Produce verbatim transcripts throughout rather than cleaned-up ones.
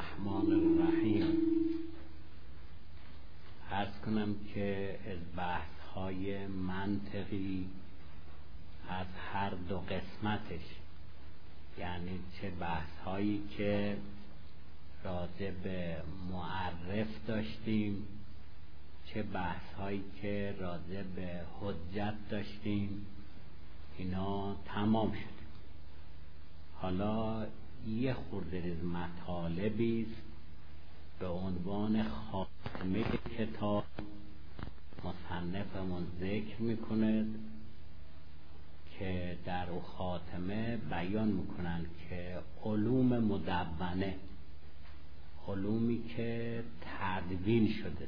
الرحمن الرحیم. عرض کنم که از بحث های منطقی از هر دو قسمتش، یعنی چه بحث هایی که راجع به معرف داشتیم، چه بحث هایی که راجع به حجت داشتیم، اینا تمام شد. حالا یه خورده از مطالبی به عنوان خاتمه کتاب مصنفمون ذکر میکنه که در او خاتمه بیان میکنن که علوم مدونه، علومی که تدوین شده،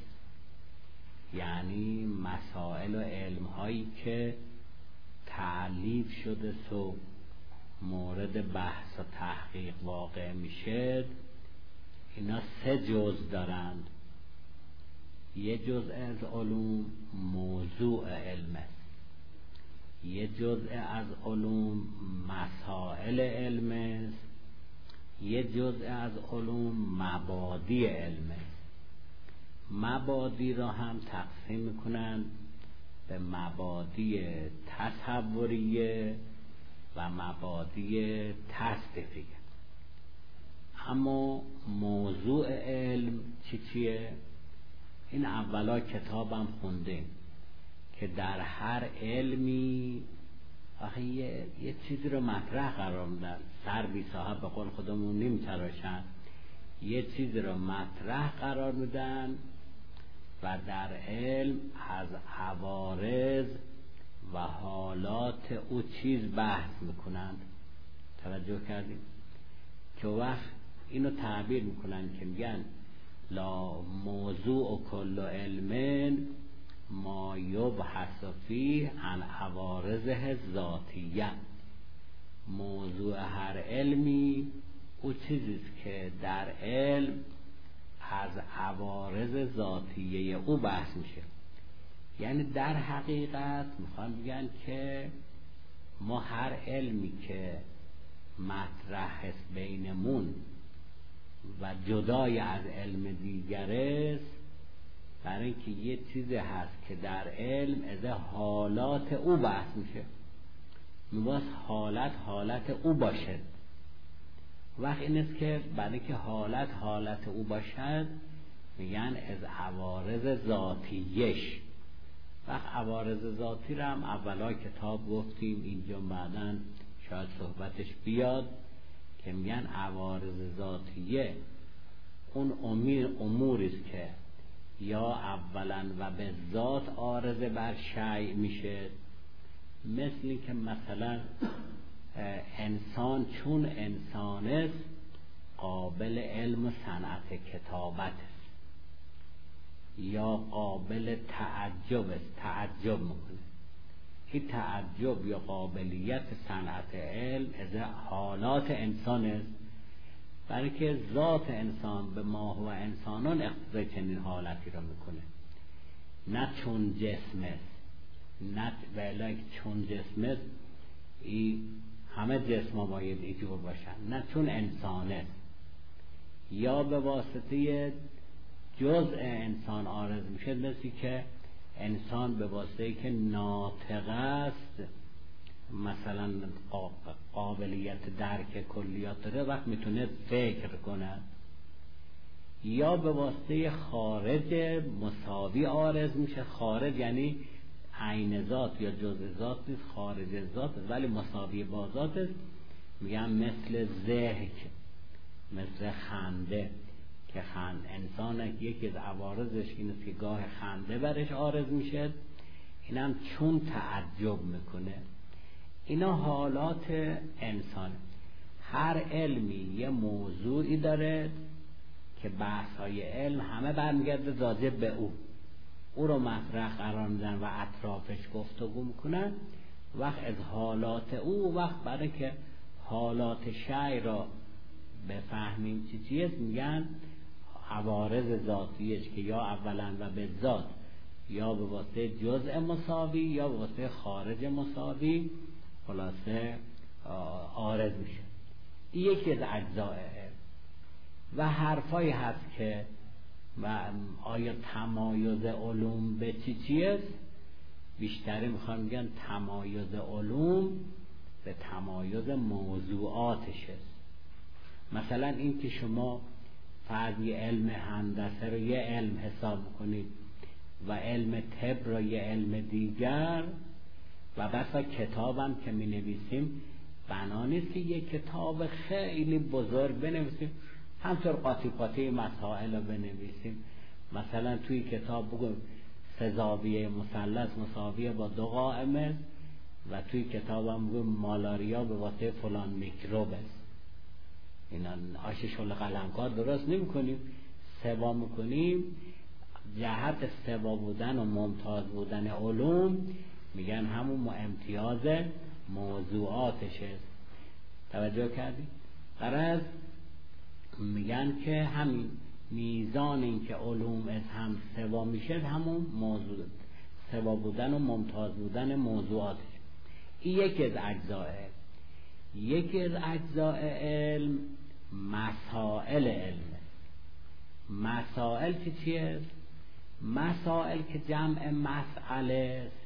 یعنی مسائل و علمهایی که تألیف شده و مورد بحث و تحقیق واقع میشه، اینا سه جزء دارند. یه جزء از علوم موضوع علم است، یه جزء از علوم مسائل علم است، یه جزء از علوم مبادی علم است. مبادی را هم تقسیم میکنن به مبادی تصوریه و مبادی تصدیقیه. اما موضوع علم چی چیه؟ این اولا کتابم خوندیم که در هر علمی آخه یه, یه چیزی رو مطرح قرار میدن، سر بی صاحب به قول خودمون نیم تراشن، یه چیزی رو مطرح قرار میدن و در علم از عوارض و حالات او چیز بحث میکنند. توجه کردیم که وقت اینو تعبیر میکنن که میگن لا موضوع و کل علم ما یبحث فیه عن عوارضه ذاتیه. موضوع هر علمی او چیزیست که در علم از عوارض ذاتیه او بحث میشه. یعنی در حقیقت میخوان بگن که ما هر علمی که مطرح است بینمون و جدای از علم دیگر است، برای اینکه یه چیزی هست که در علم از حالات او بحث میشه، میباید حالت حالت او باشد. وقت این است که برای اینکه حالت حالت او باشد میگن از عوارض ذاتیش. وقت عوارض ذاتی را هم اولا کتاب گفتیم، اینجا بعدن شاید صحبتش بیاد که میگن عوارض ذاتیه اون اموریست که یا اولا و به ذات عارض بر شیء میشه، مثل این که مثلا انسان چون انسان است قابل علم و صنعت کتابت است، یا قابل تعجب است، تعجب میکنه. این تعجب یا قابلیت صنعت علم از حالات انسان است، برای که ذات انسان به ما و انسانان اقتضای چنین حالتی را میکنه، نه چون جسم است، نه ولی چون جسم است ای همه جسم ها باید ایجور باشن، نه چون انسان است. یا به واسطه جزء انسان عارض میشه، مثل که انسان به واسطه که ناطق است مثلا قابلیت درک کلیات داره، وقت میتونه فکر کنه. یا به واسطه خارج مساوی عارض میشه. خارج یعنی عین ذات یا جزء ذات نیست، خارج ذات ولی مساوی با ذات است. میگم مثل ضحک، مثل خنده که خند انسان یکی از عوارضش اینه که گاه خنده برش عارض میشه، اینم چون تعجب میکنه. اینا حالات انسان. هر علمی یه موضوعی داره که بحث های علم همه برمیگرده راجع به او، او رو مطرح قرار میدن و اطرافش گفتگو میکنن. وقت از حالات او، وقت برای که حالات شیء را بفهمیم چی چیست، میگن عوارض ذاتیش که یا اولا و به ذات یا به واسطه جزء مساوی یا به واسطه خارج مساوی خلاصه عارض میشه. این یکی از اجزاء علم. و حرفایی هست که و آیا تمایز علوم به چی چیست؟ بیشتری میخوان میگن تمایز علوم به تمایز موضوعاتش است. مثلا این که شما فرض یه علم هندسه رو یه علم حساب کنید و علم طب رو یه علم دیگر، و بسا کتابم که می نویسیم بنا نیست که یه کتاب خیلی بزرگ بنویسیم، همطور قاطی قاطی مسائل رو بنویسیم. مثلا توی کتاب بگم سه زاویه مثلث مساویه با دو قائمه و توی کتابم بگم مالاریا به واسطه فلان میکروب است. اینا آش شل قلمکار درست نمی کنیم، سوا میکنیم. جهت سوا بودن و ممتاز بودن علوم میگن همون امتیاز موضوعاتش است. توجه کردی؟ غرض میگن که همین میزان این که علوم از هم سوا میشه همون موضوع سوا بودن و ممتاز بودن موضوعاتش. این یکی از اجزاء یکی از اجزاء علم مسائل علم. مسائل که چیه؟ مسائل که جمع مسئله است.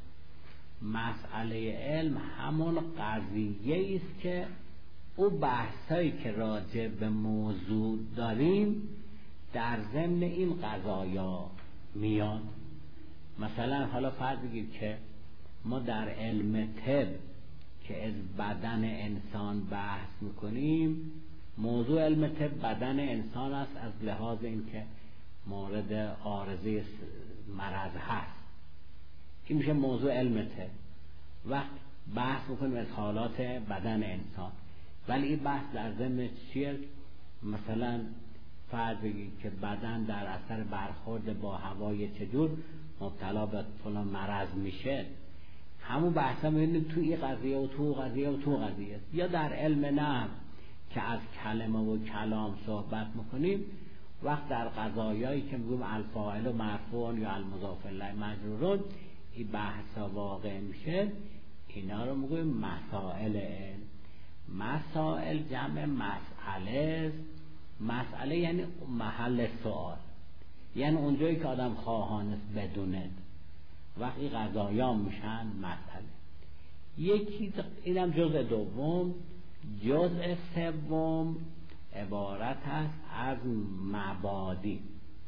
مسئله علم همون قضیه است که او بحثایی که راجع به موضوع داریم در ضمن این قضایا میاد. مثلا حالا فرض بگیر که ما در علم طب که از بدن انسان بحث میکنیم، موضوع علم طب بدن انسان است از لحاظ اینکه مورد عارضه مرض هست. این میشه موضوع علم طب. وقت بحث میکنیم از حالات بدن انسان، ولی این بحث در ضمن چیه؟ مثلا فرض بگید که بدن در اثر برخورد با هوای چجور مبتلا به فلان مرض میشه. همون بحث هم میبینیم تو این قضیه و تو قضیه و تو قضیه. یا در علم نحو که از کلمه و کلام صحبت میکنیم، وقت در قضایایی که میگیم الفاعل و مرفوع یا المضاف الیه مجرورون این بحثا واقع میشه، اینا رو میگیم مسائل علم. مسائل جمع مسئله. مسئله یعنی محل سوال، یعنی اونجایی که آدم خواهان است بدوند، وقتی قضایا میشن مسئله. یکی اینم جزء دوم. جزء سوم عبارت است از مبادی.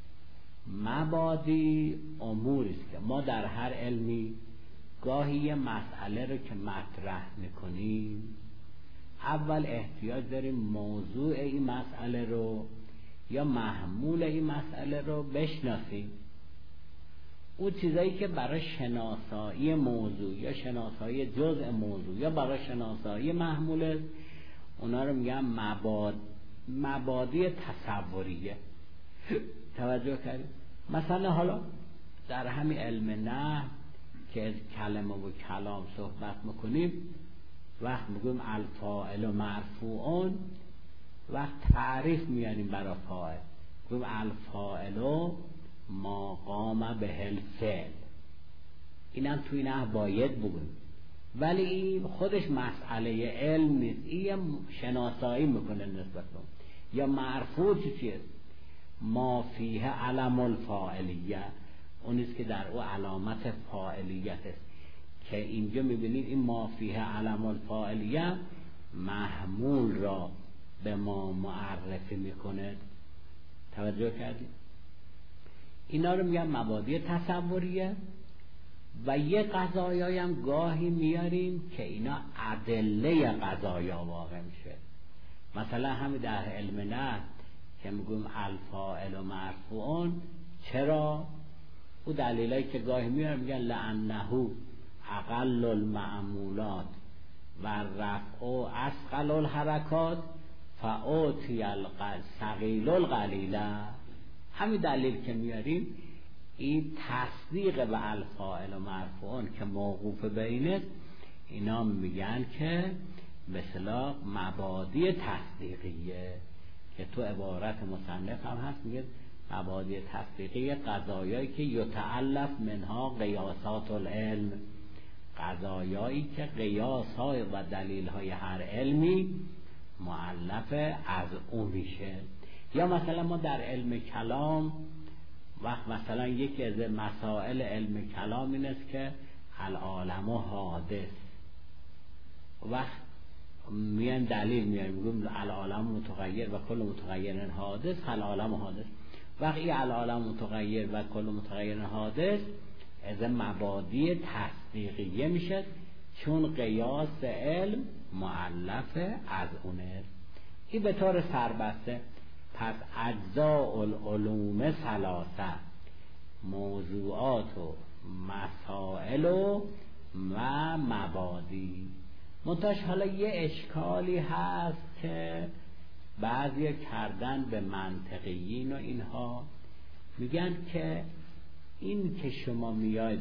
مبادی اموری است که ما در هر علمی گاهی یه مسئله رو که مطرح میکنیم، اول احتیاج داریم موضوع این مسئله رو یا محمول این مسئله رو بشناسیم. اون چیزایی که برای شناسایی موضوع یا شناسایی جزء موضوع یا برای شناسایی محمول، اونا رو میگن مباد مبادی تصوریه. توجه کردید؟ مثلا حالا در همین علم نحو که از کلمه و کلام صحبت میکنیم، وقت میگیم الفاعل و مرفوعون، وقت تعریف میاریم برای فاعل، میگیم الفاعل و ما قام به الفعل. اینم توی نحو باید بگیم، ولی این خودش مسئله علم نیست، این شناسایی میکنه نسبت به. یا مرفوع چیه؟ ما فیه علم الفاعلیه، اونیست که در او علامت فاعلیت است، که اینجا میبینید این ما فیه علم الفاعلیه محمول را به ما معرفی میکنه. توجه کردید؟ اینا رو میگن مبادی تصوریه. و یه قضایایی هم گاهی میاریم که اینا ادله قضایا واقع میشه. مثلا همین در علم نحو که میگیم الفاعل و مرفوعون، چرا؟ او دلیلایی که گاهی میاریم میگن لانه اقل المعمولات و رفع اثقل الحرکات فاوتی الثقیل القلیله. همین دلیل که میاریم این تصدیق به الفاعل و مرفوعون که موقوف بینه، اینا میگن که مثلا مبادی تصدیقیه، که تو عبارت مصنف هم هست میگه مبادی تصدیقیه قضایایی که یتعلف منها قیاسات العلم، قضایایی که قیاس‌های و دلیل‌های هر علمی مؤلف از اون میشه. یا مثلا ما در علم کلام وقت مثلا یکی از مسائل علم کلام این است که العالم و حادث، وقت میان دلیل میان میگم العالم متغیر و کل متغیر حادث، العالم حادث. وقت این العالم متغیر و کل متغیر حادث از مبادی تصدیقیه میشه، چون قیاس علم مؤلف از اونه. این به طور سربسته پس اجزاء العلوم ثلاثه، موضوعات و مسائل و مبادی. منتها حالا یه اشکالی هست که بعضی کردن به منطقیین و اینها، میگن که این که شما میاید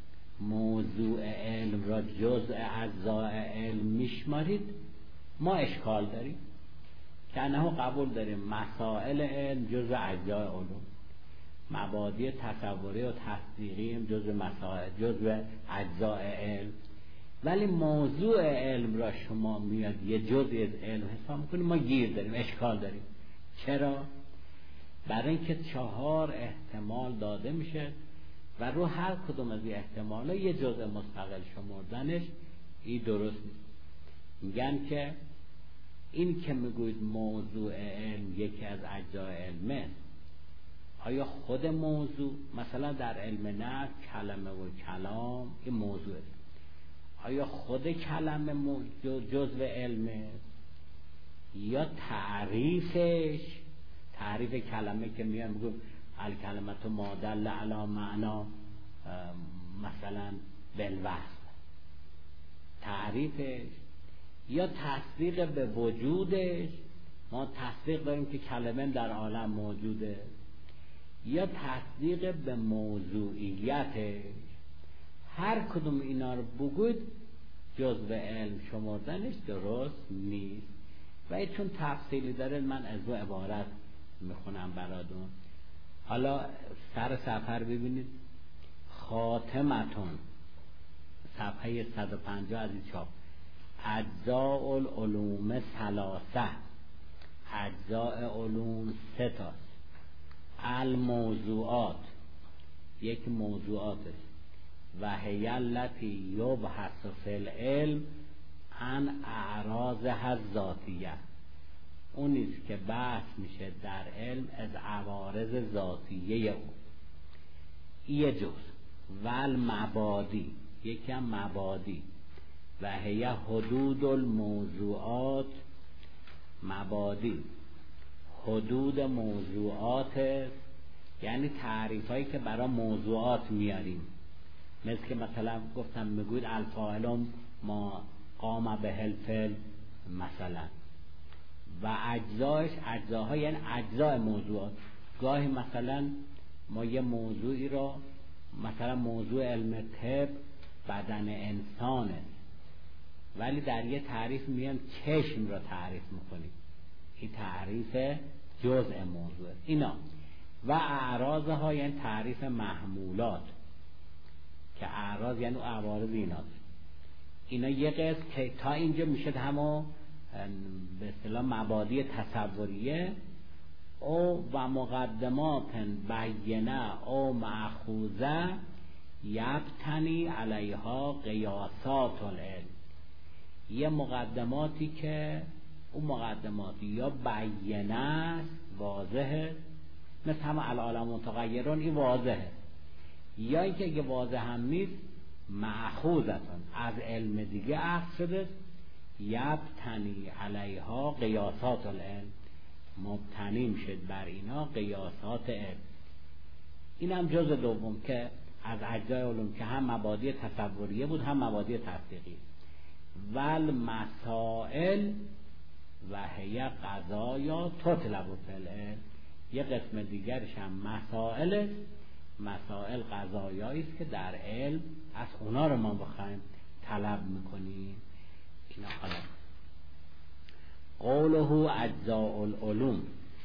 موضوع علم را جزء اجزاء علم میشمارید، ما اشکال داریم که انه قبول داریم مسائل علم جزء اجزاء علوم، مبادی تصوری و تصدیقی هم جزء مسائل جزء اجزاء علم، ولی موضوع علم را شما میاد یه جزئی از علم حساب میکنیم، ما گیر داریم، اشکال داریم. چرا؟ برای اینکه چهار احتمال داده میشه و رو هر کدوم از این احتمالا یه جزء مستقل شمردنش این درست نیست. میگن که این که میگوید موضوع علم یکی از اجزای علمه، آیا خود موضوع مثلا در علم نحو کلمه و کلام این موضوعه، آیا خود کلمه جزء علمه یا تعریفش، تعریف کلمه که میان میگم الکلمت ما دل علی معنا مثلا بالوصف، تعریفش یا تصدیق به وجودش، ما تصدیق داریم که کلمه در عالم موجوده، یا تصدیق به موضوعیتش. هر کدوم اینا رو بگوید جزء علم شمردنش درست نیست. و چون تفصیلی داره من از دو عبارت میخونم براتون. حالا سر صفحه ببینید، خاتمتون صفحه صد و پنجاه از این چاپ، اجزاء العلوم ثلاثه، اجزاء علوم سه تاست، الموضوعات یک موضوعات است و هی التی یبحث فی العلم عن اعراضها الذاتیه، اون نیست که بحث میشه در علم از عوارض ذاتیه او، یه جز و المبادی یکی هم مبادی و هی حدود الموضوعات، مبادی حدود موضوعات یعنی تعریف هایی که برای موضوعات میاریم، مثل که مثلا گفتم میگوید الفاعل ما قام به الفعل مثلا، و اجزایش اجزاها یعنی اجزای موضوعات. گاهی مثلا ما یه موضوعی رو مثلا موضوع علم طب بدن انسانه، ولی در یه تعریف میان چشم رو تعریف میکنیم، این تعریف جزء موضوع اینا. و اعراضها یعنی تعریف محمولات، که اعراض یعنی عوارض ایناست. اینا یه قسم که تا اینجا میشه همه به اصطلاح مبادی تصوریه او و مقدمات بینه او مأخوذه یبتنی علیها قیاسات العلم، یه مقدماتی که اون مقدماتی یا بینه است واضحه، مثل همه العالم متغیرون این واضحه، یا اینکه اگه واضح هم نیست مأخوذتون از علم دیگه اخذ شده، یبتنی علیها قیاسات العلم، مبتنی میشد بر اینا قیاسات علم. این هم جزء دوم که از اجزای علوم که هم مبادی تصوریه بود هم مبادی تصدیقی. ول مسائل و هی قضایا تطلب فی العلم، یه قسم دیگرش هم مسائل، مسائل قضایایی است که در علم از اونا رو ما بخوایم طلب میکنیم. اینا حالا قوله اجزاء العلوم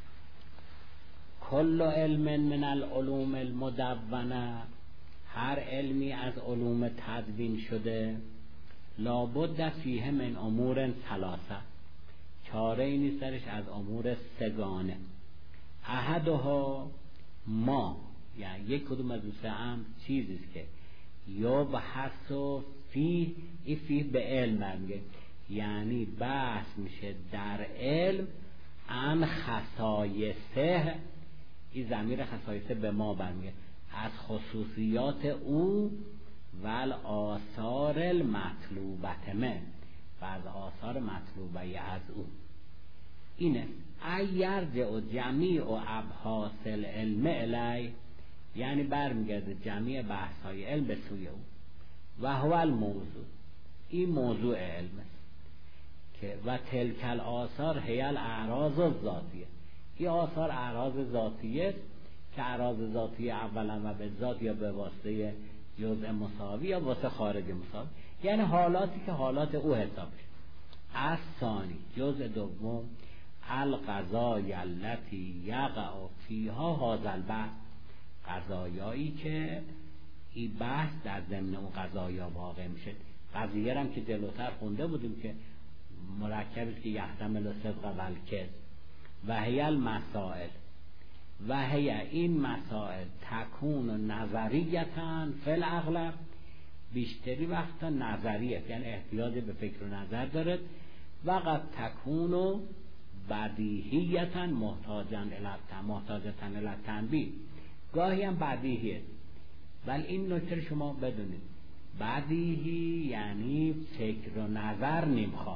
کل علم من العلوم المدونه، هر علمی از علوم تدوین شده، لابد فیه من امور ثلاثه، چاره ای نیست درش از امور سگانه. احدها ما، یعنی یک کدوم از دوسته هم چیزی است که یا بحث و فی ای فی به علم میگه، یعنی بحث میشه در علم عن خصایصه، این ضمیر خصایصه به ما برمیگه، از خصوصیات او و آثار المطلوبه من، و از آثار مطلوبه از او. اینه ایرجع و جمیع و ابحاث العلم الی، یعنی برمیگرده جمیع بحث های علم به سوی او. و هو الموضوع، این موضوع علم است که و تلک الاثار هی الاعراض الذاتیه، این آثار اعراض ذاتیه است که اعراض ذاتیه اولا و به ذات یا به واسطه جزء مساوی یا واسطه خارج مساوی، یعنی حالاتی که حالات او حساب شد. از ثانی جزء دوم القضایا التي یقع فیها هذا البحث، قضایایی که این بحث در ضمن اون قضایا واقع میشه. قضیه هم که جلوتر خونده بودیم که مرکبی که یحتمل صدق و الکذب و هی المسائل، و هی این مسائل تکون نظریتاً فی الاغلب، بیشتری وقتا نظریه، یعنی احتیاج به فکر و نظر داره، و قد تکون بدیهیتاً محتاجاً الی محتاجاً الی تنبیه، گاهی هم بدیهیه. ولی این نکته شما بدونید، بدیهی یعنی فکر و نظر نمیخواد،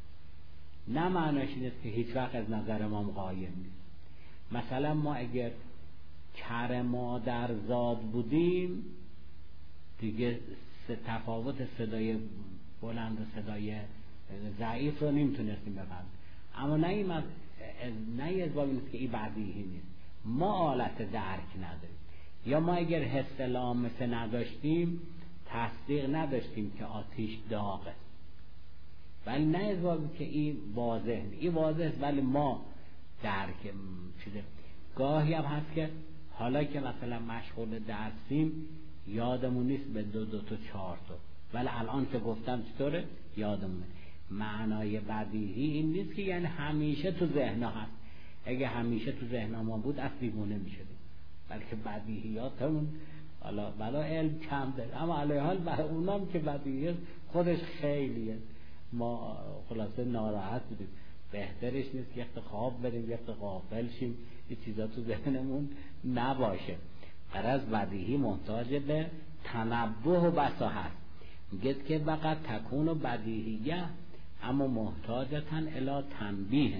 نه معنیش این است که هیچ وقت از نظر ما قایم نیست. مثلا ما اگر کر مادر زاد بودیم دیگه تفاوت صدای بلند و صدای ضعیف رو نمیتونستیم بفهمیم، اما نه این نه از باب این است که این بدیهی نیست، ما آلت درک نداریم. یا ما اگر حس لامسه نداشتیم تصدیق نداشتیم که آتیش داغه، ولی نه از باب که این واضح نیست، این واضح است ولی ما درک شده. گاهی هم هست که حالا که مثلا مشغول درسیم یادمون نیست به دو دو تا چهار تا، ولی الان که گفتم چطوره یادمونه. معنای بدیهی این نیست که یعنی همیشه تو ذهن هست، اگه همیشه تو ذهن ما بود از دیوونه میشدیم، بلکه بدیهیاتمون حالا بلا علم کم داره، اما علیه حال برای اونام که بدیهی خودش خیلیه. ما خلاصه ناراحت بودیم، بهترش نیست که یخت خواب بریم یخت غافل شیم، یه چیزا تو ذهنمون نباشه. غرض بدیهی محتاج به تنبه و بسا هست، میگه که فقط تکون و بدیهیه اما محتاجتن الی تنبیه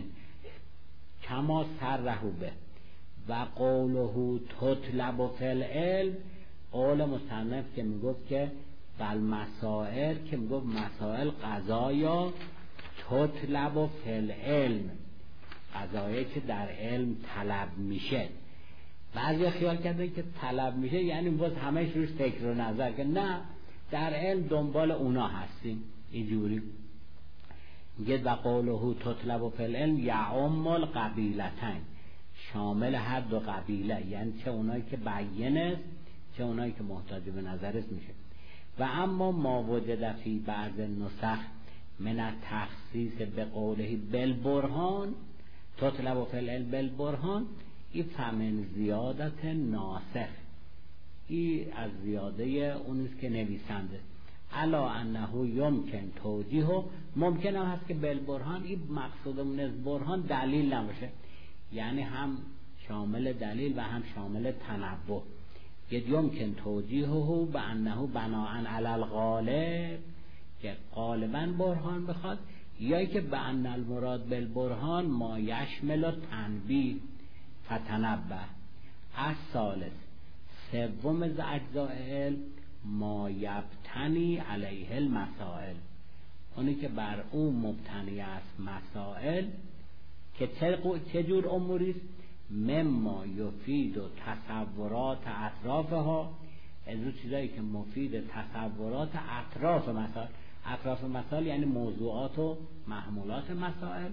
کما سرهو به. و قوله تطلب فی العلم، قول مصنف که میگفت که بل مسائل، که میگفت مسائل قضایا تطلب فی العلم، قضایی که در علم طلب میشه. بعضی خیال کرده که طلب میشه یعنی باز همش روش فکر و نظر، که نه، در علم دنبال اونا هستیم. اینجوری میگه و قوله تطلب فی العلم یعم القبیلتین، شامل هر دو قبیله، یعنی چه اونایی که بیان است چه اونایی که محتاج به نظر است میشه. و اما ما وجد فی بعض نسخ من التخصیص به قوله بالبرهان تطلب فی العلم بالبرهان، این فمن زیادت ناسخ، این از زیاده اونیست که نویسنده الا انه یمکن توجیه، ممکن هم هست که بالبرهان این مقصودمون از برهان دلیل نباشه، یعنی هم شامل دلیل و هم شامل تنبه. یمکن توجیهه به انه بناء علی الغالب، که غالبا برهان بخواد، یا که به ان المراد بالبرهان ما یشمل تنبیه فتنبه. از ثالث سوم از اجزاء علم ما یبتنی علیه المسائل، اونی که بر اون مبتنی است مسائل، که چه جور اموریست؟ مما یفید و تصورات اطرافها، از اون چیزایی که مفید تصورات اطراف مسائل. اطراف مسائل یعنی موضوعات و محمولات مسائل.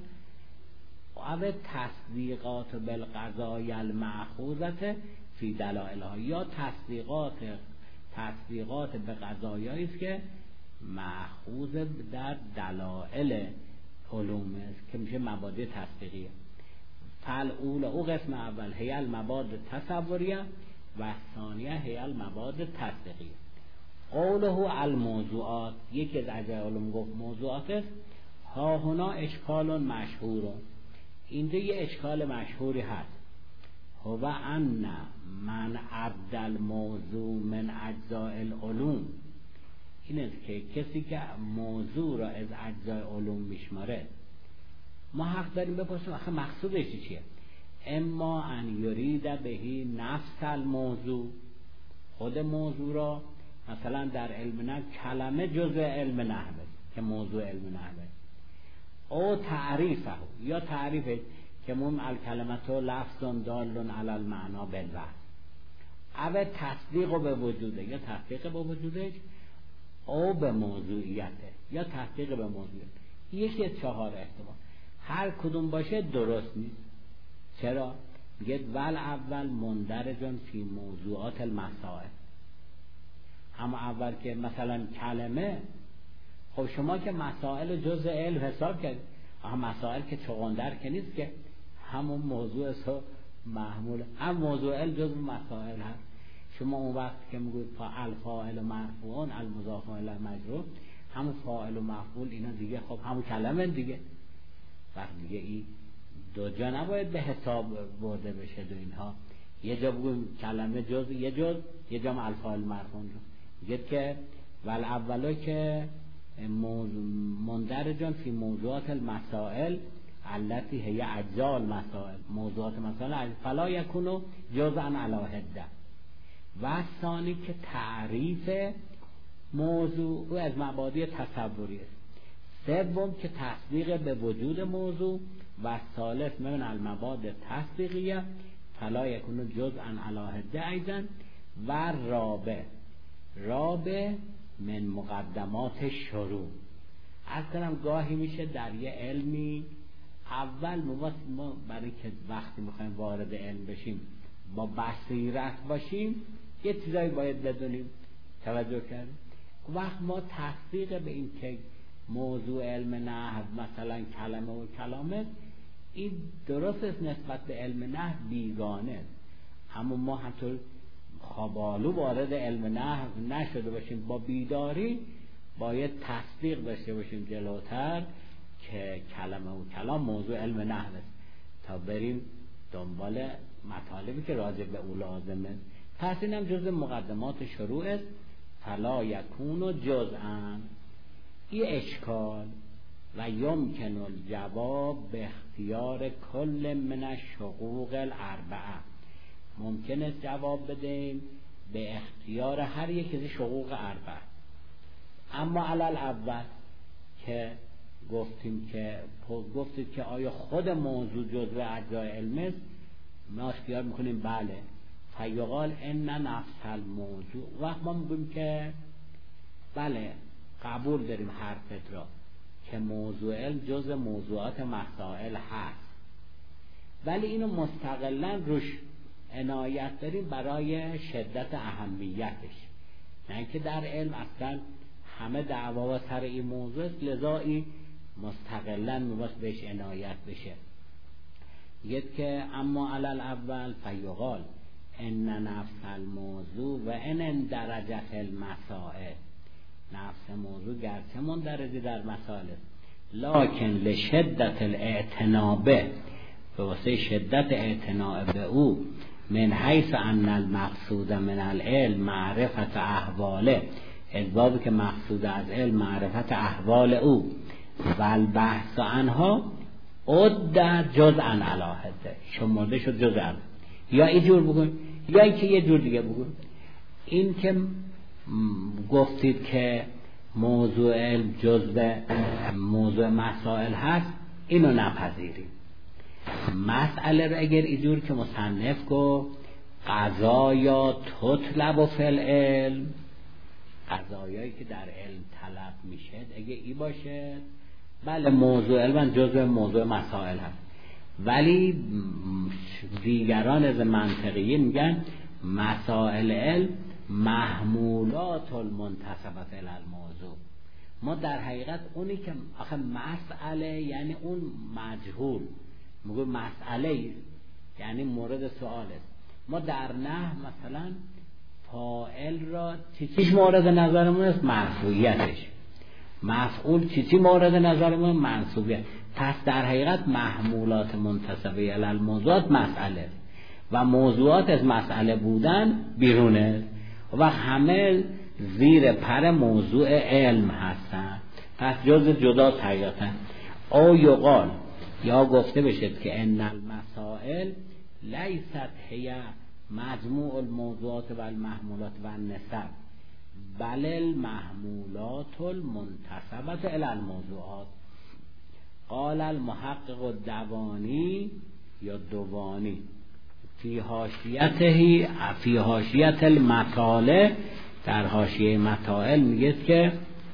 و تصدیقات بالقضای المأخوذة فی دلائلها، یا تصدیقات تصدیقات به قضایایی است که مأخوذ در دلائل علوم است، که میشه مبادی تصدیقیه. فالاول او قسم اول هی المباد تصوریه و ثانیه هی المباد تصدیقیه. قوله الموضوعات، یکی از اجزای علوم گفت موضوعات است. ها هنا اشکال مشهور، اینجا یه اشکال مشهوری هست. هو ان من عد الموضوع من اجزاء العلوم، این است که کسی که موضوع را از اجزای علوم میشماره، ما حق داریم بپرسیم آخه مقصودش چیه؟ اما ان یرید بهی نفس الموضوع، خود موضوع را، مثلا در علم نحو کلمه جزء علم نحو که موضوع علم نحو، او تعریفه، یا تعریفه که مم الکلمت لفظ دال علی المعنا بالوحد، او تصدیق به وجوده، یا تصدیق به وجودش، او به موضوعیته، یا تصدیق به موضوعیت. یکی از چهار احتمال، هر کدوم باشه درست نیست. چرا؟ میگه ول اول مندرجن فی موضوعات المسائل، اما اول که مثلا کلمه، خب شما که مسائل جزء علم حساب کردید، اما مسائل که چغندر که نیست که همون موضوع سو محمول، هم موضوع علم جزء مسائل هست. شما اون وقت که میگوید فاعل فاعل و مرفوعون المضاف الی المجرور، همون فاعل و مفعول اینا دیگه خب همون کلمه دیگه، وقت دیگه این دو جا نباید به حساب برده بشه. دو اینها یه جا بگویم کلمه جز یه جز، یه جا الفاعل مرفوعون رو میگه که ول اولا که مندرجان فی موضوعات المسائل التي هي اجزاء المسائل، موضوعات مسائل فلا یکونو جزءا علی حده. و ثانی که تعریف موضوع او از مبادی تصوری است. سوم که تصدیق به وجود موضوع. و ثالث من المباد تصدیقیه فلا یکونو جزءا علی حده ایضا. و رابع رابع من مقدمات شروع. از کنم گاهی میشه در یه علمی اول ما برای که وقتی میخوایم وارد علم بشیم با بصیرت باشیم یه چیزایی باید بدونیم، توجه کردیم. وقت ما تصدیق به این که موضوع علم نحو مثلا کلمه و کلامه این درست است نسبت به علم نحو بیگانه، اما ما همطور خوابالو وارد علم نحو نشده باشیم، با بیداری باید تصدیق داشته باشیم جلوتر که کلمه و کلام موضوع علم نحو است تا بریم دنبال مطالبی که راجع به او لازمه. پس اینم جزء مقدمات شروع است. فلا یکون جزءا، این اشکال و یمکن الجواب به اختیار کل من الشقوق الاربعه، ممکن است جواب بدیم به اختیار هر یک از شقوق اربعه. اما علل اول که گفتیم که گفتید که آیا خود موضوع جزء اجزای علم است، ما اختیار میکنیم بله. فیقال ان نفس الموضوع، وقت ما میگیم که بله قبول داریم حرفت را که موضوع علم جزء موضوعات مسائل هست، ولی اینو مستقلا روش عنایت داریم برای شدت اهمیتش، نه که در علم اصلا همه دعوا و سر این موضوع است، لذا این مستقلا میباید بهش عنایت بشه. یاد که اما علل اول فیقال ان نفس الموضوع و ان اندرجه فی المسائل، نفس موضوع گرچه مندرجه در مسائل است لکن لشدت الاعتنا به، به واسه شدت اعتنا به او، من حیث ان المقصود من العلم معرفت احواله، از بابی که مقصود از علم معرفت احوال او، و البحث عنها عد جزءا علی حده، شمرده شد جزءا. یا اینجور بگویم یا اینکه یه جور دیگه بگویم، این که گفتید که موضوع علم جزء موضوع مسائل هست اینو نپذیریم. مسئله رو اگر اینجور که مصنف گفت قضایا تطلب فی العلم، قضایایی که در علم طلب میشه اگه ای باشه بله موضوع علم جزء موضوع مسائل هست، ولی دیگران از منطقیین میگن مسائل علم محمولات المنتسبه الی الموضوع. ما در حقیقت اونی که آخه مسئله یعنی اون مجهول میگه مسئله یعنی مورد سوال است. ما در نحو مثلا فاعل را چی چیش مورد نظرمون است؟ مرفوعیتش. مفعول چی چی مورد نظرمون؟ منصوبیت. پس در حقیقت محمولات منتسبه الی الموضوعات مسئله و موضوعات از مسئله بودن بیرونه و همه زیر پر موضوع علم هستن، پس جز جدا حقیقتا. او یقال یا گفته بشد که ان المسائل لیست هی مجموع الموضوعات و المحمولات و النسب بل المحمولات المنتسبه الی الموضوعات. قال المحقق الدوانی یا دوانی فی حاشیته فی حاشیه المطالع، در حاشیه مطالع میگه که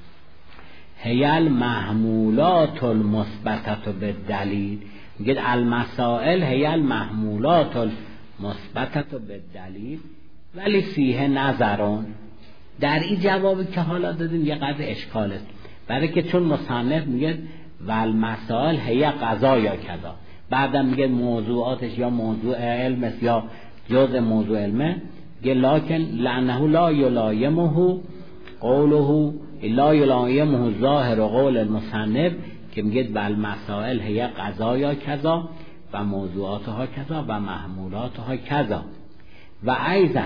هی المحمولات المثبته بالدلیل، میگه المسائل هی المحمولات المثبته بالدلیل ولی فیه نظرون. در این جوابی که حالا دادیم یه قدر اشکال است، برای که چون مصنف میگه والمسائل هی قضا یا کذا، بعدم میگه موضوعاتش یا موضوع علم است یا جزء موضوع علمه، میگه لکن لانه لا یلایمه قوله لا یلایمه ظاهر قول المصنف که میگه والمسائل هی قضا یا کذا و موضوعاتها کذا و محمولاتها کذا. و ایضا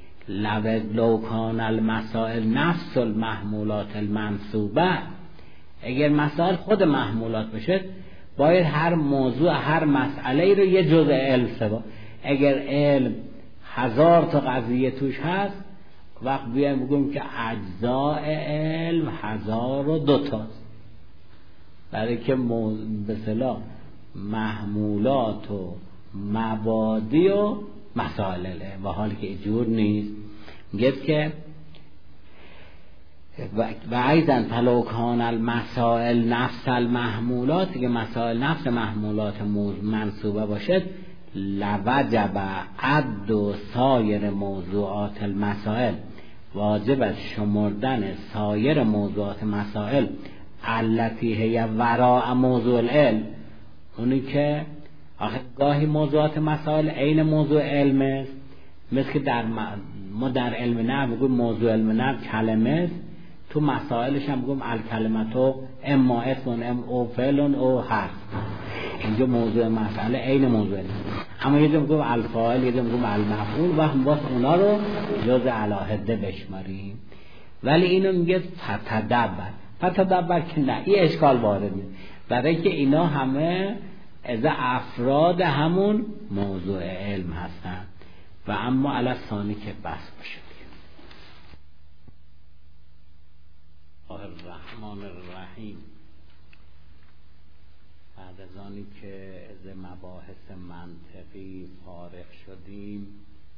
لو کان المسائل نفس المحمولات المنصوبه، اگر مسائل خود محمولات بشه باید هر موضوع هر مسئله رو یه جزء علم سبا. اگر علم هزار تا قضیه توش هست، وقت بیایم بگیم که اجزاء علم هزار و دوتاست، برای که به اصطلاح محمولات و مبادی و مسائل علم، و حالی که اینجور نیست. میگه که و ایضا فلو کان المسائل نفس المحمولات، که مسائل نفس محمولات منصوبه باشد لوجب عد و سایر موضوعات المسائل، واجب است شمردن سایر موضوعات مسائل التي هي وراء موضوع العلم، اونی که آخر گاهی موضوعات مسائل عین موضوع علم است، مثل که در ما در علم نحو میگیم موضوع علم نحو کلمه است، تو مسائلش هم میگیم الکلمتو اما اسم ام او فعل او حرف. اینجا موضوع مسئله عین موضوع علم، اما یه جا میگیم الفاعل، یه جا میگیم المفعول و هم باز اونا رو جز علاهده بشماریم. ولی اینو میگه فتدبر. فتدبر که نه، این اشکال وارد نیست، برای که اینا همه از افراد همون موضوع علم هستن و اما علی ثانی که بس بشه. الرحمن الرحیم. بعد از آنی که از مباحث منطقی فارغ شدیم،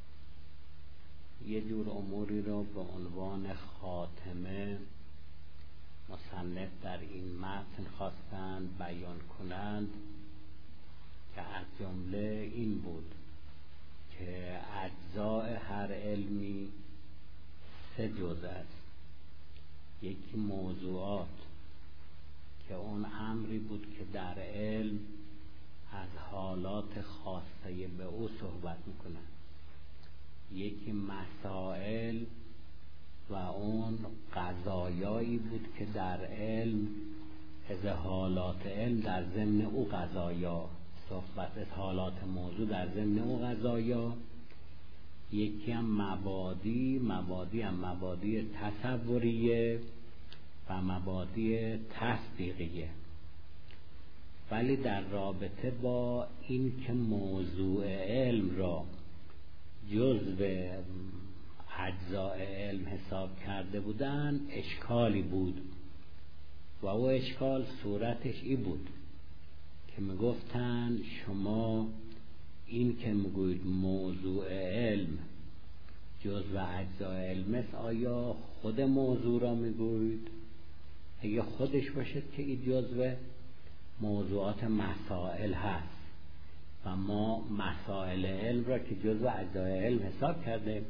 یه جور اموری رو به عنوان خاتمه مصنف در این متن خواستند بیان کنند که از جمله این بود که اجزاء هر علمی سه جزء است. یکی موضوعات که اون امری بود که در علم از حالات خاصه به او صحبت میکنن. یکی مسائل و اون قضایایی بود که در علم از حالات علم در ضمن او قضایا صحبت، از حالات موضوع در ضمن او قضایا. یکی هم مبادی، مبادی هم مبادی تصوریه و مبادی تصدیقیه. ولی در رابطه با این که موضوع علم را جزو اجزاء علم حساب کرده بودن اشکالی بود و او اشکال صورتش ای بود که میگفتن شما این که میگوید موضوع علم جزو اجزاء علم است، آیا خود موضوع را میگوید؟ اگه خودش باشد که این جزو موضوعات مسائل هست و ما مسائل علم را که جزو اجزاء علم حساب کرده،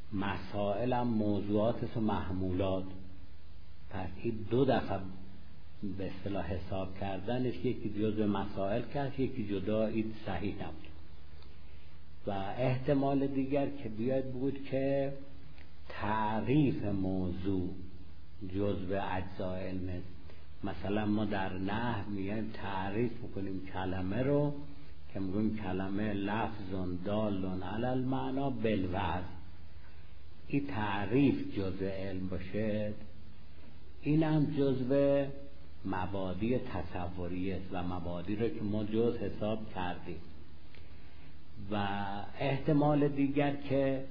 مسائل هم موضوعات و محمولات، پس این دو دفعه به اصطلاح حساب کردنش یکی جزء مسائل کرد، یکی جدا، این صحیح نبود. و احتمال دیگر که بیاد بود که تعریف موضوع جزء اجزای علم است. مثلا ما در نحو میگیم تعریف میکنیم کلمه رو که میگیم کلمه لفظ دال علی المعنا بالوزن. این تعریف جزء علم باشه، این هم جزء مبادی تصوری است و مبادی رو که ما جز حساب کردیم. و احتمال دیگر که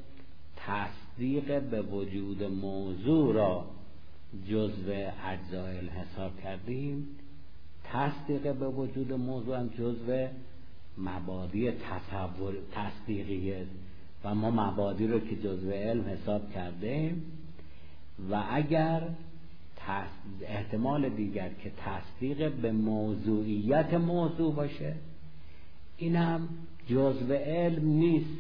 تصدیق به وجود موضوع را جزء اجزای علم حساب کردیم، تصدیق به وجود موضوع هم جزء مبادی تصور تصدیقی است و ما مبادی رو که جزء علم حساب کردیم. و اگر احتمال دیگر که تصدیق به موضوعیت موضوع باشه، این هم جزء علم نیست،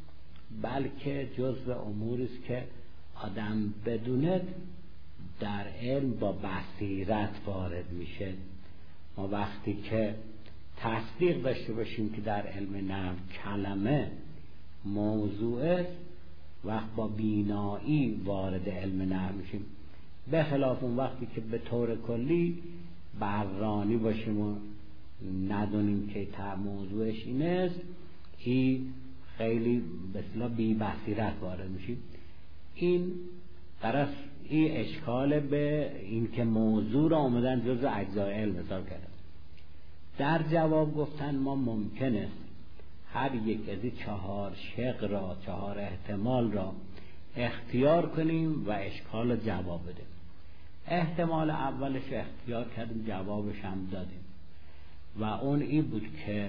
بلکه جزء اموری است که آدم بدونه در علم با بصیرت وارد میشه. ما وقتی که تصدیق داشته باشیم که در علم نحو کلمه موضوع است، وقت با بینایی وارد علم نحو میشیم، به خلاف اون وقتی که به طور کلی بررانی باشیم و ندونیم که موضوعش این است، این خیلی به اصطلاح بی بصیرت وارد میشیم. این طرف این اشکال به این که موضوع را آمدن جزء اجزای علم حساب کردن. در جواب گفتن ما ممکن است هر یک از این چهار شق را، چهار احتمال را اختیار کنیم و اشکال را جواب بدیم. احتمال اولش اختیار کردیم، جوابش هم دادیم و اون این بود که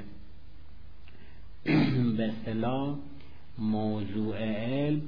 به اصطلاح موضوع علم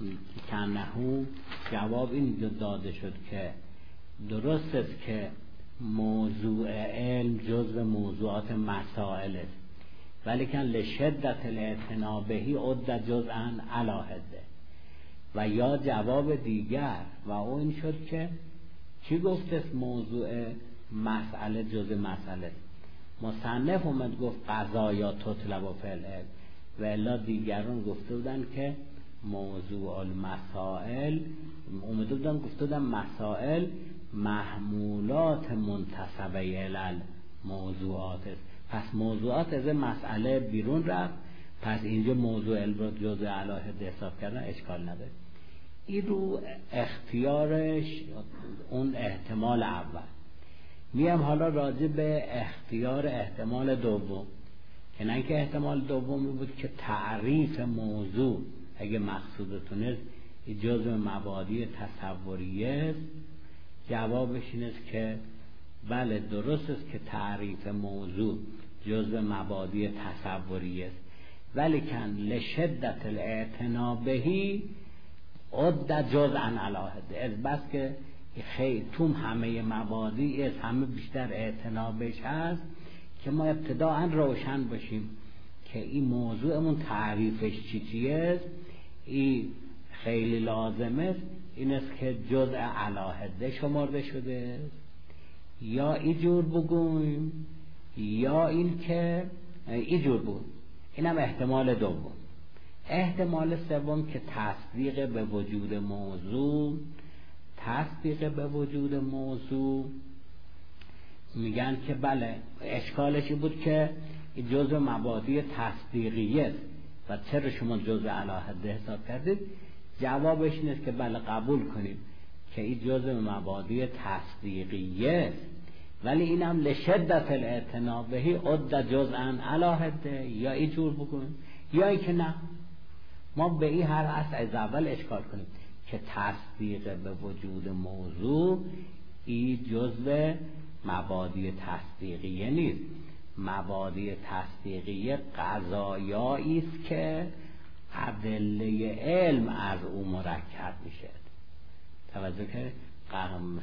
کنهو جواب این داده شد که درست است که موضوع علم جزو موضوعات مسائل است، ولی کن لشدت الاعتنا بهی عد جزءا علی حده. و یا جواب دیگر و اون شد که چی گفت است موضوع مسئله جزء مسئله است. مصنف اومد گفت قضایا تطلب و فعل علم، و الا دیگران گفته بودن که موضوع المسائل اومده بودن گفته بودن مسائل محمولات منتسبه الال موضوعات است. پس موضوعات از مسئله بیرون رفت، پس اینجا موضوع علم رو جزء علاهده حساب کردن اشکال نداره. این رو اختیارش اون احتمال اول. میم حالا راجع به اختیار احتمال دوم، که نه که احتمال دومی بود که تعریف موضوع اگه مقصودتون است جزء مبادی تصوریه است. جوابش این است که بله درست است که تعریف موضوع جزء مبادی تصوریه است، ولی کن لشدت الاعتنا بهی عد جزءا علی حده. از بس که خیلی توم همه مبادی است، همه بیشتر اعتنا بهش هست، که ما ابتداعا روشن باشیم که این موضوعمون تعریفش چی چی است. این خیلی لازم است، این است که جزء علی حده شمرده شده است، یا اینجور بگویم یا این که اینجور بود. اینم احتمال دوم. احتمال سوم که تصدیق به وجود موضوع، تصدیق به وجود موضوع میگن که بله اشکالشی بود که جزء مبادی تصدیقیه است و چرا شما جزء علی حده حساب کردید؟ جوابش این است که بله قبول کنید که این جزء مبادی تصدیقیه است، ولی اینم لشدت الاعتنا بهی عد جزءا علی حده، یا اینجور بکنیم یا این که نه ما به این هر اصل از اول اشکال کنیم که تصدیق به وجود موضوع این جزء مبادی تصدیقیه نیست. مبادی تصدیقیه قضایایی است که ادله علم از او مرکب میشه. توجه که قرم